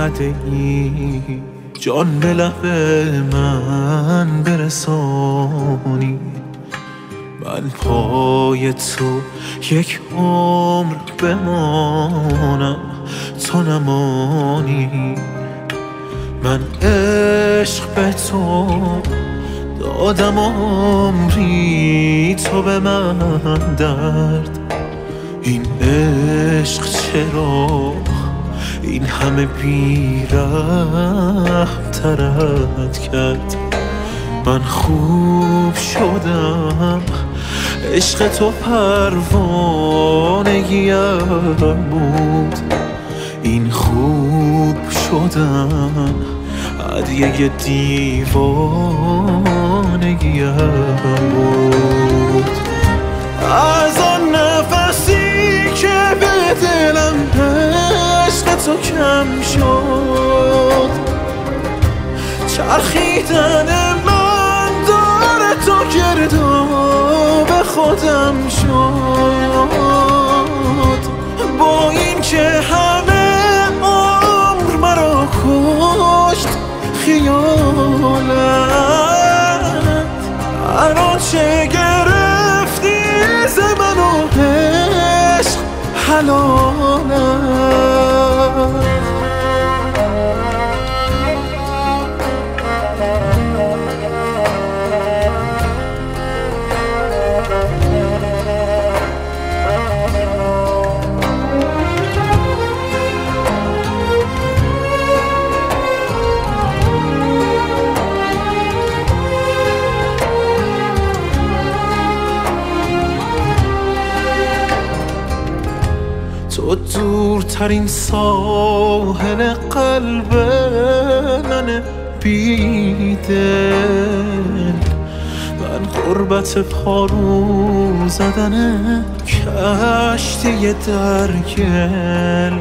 اومده ای جان به لب من برسانی. من پای تو یک عمر بمانم تو نمانی. من عشق به تو دادم عمری تو به من درد. این عشق چرا این همه بی‌رحم ترت کرد؟ من خوب شدم عشق تو پروانگیم بود. این خوب شدن هدیه دیوانگیم بود. از آن نفسی که به دلم عشق تو کم شد، چرخیدن من دور تو گرداب خودم شد. با این که همه عمر مرا کشت خیالت، الان چه گرفتی ز من و عشق حلالت. تو دورترین ساحل قلب من بیدل، من غربت پارو زدن کشتی درگل.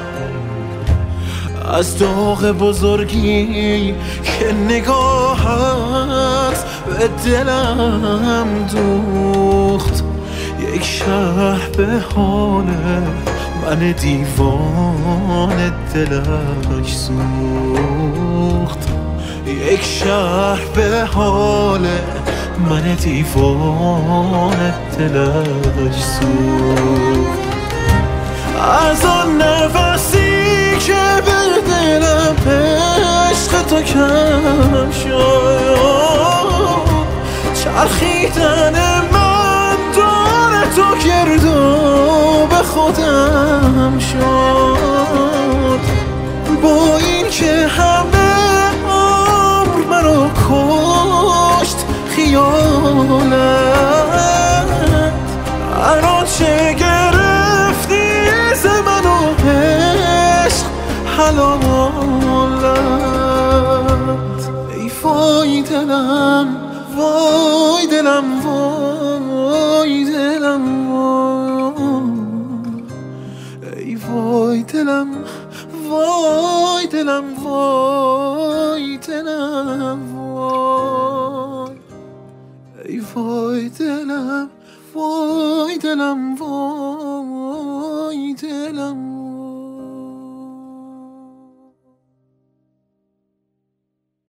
از داغ بزرگی که نگاهت به دلم دوخت، یک شهر به حال من دیوان دلش سوخت. یک شهر به حال من دیوان دلش سوخت. از آن نفسی که به دلم عشق تو کم شد، چرخیدن من دور تو گرداب خودم شد. با این که همه عمر مرا کشت خیالت، الان چه گرفتی ز من و عشق حلالت. ای وای دلم وای دلم وای دلم ای وای دلم وای دلم وای دلم وای ای وای دلم وای دلم وای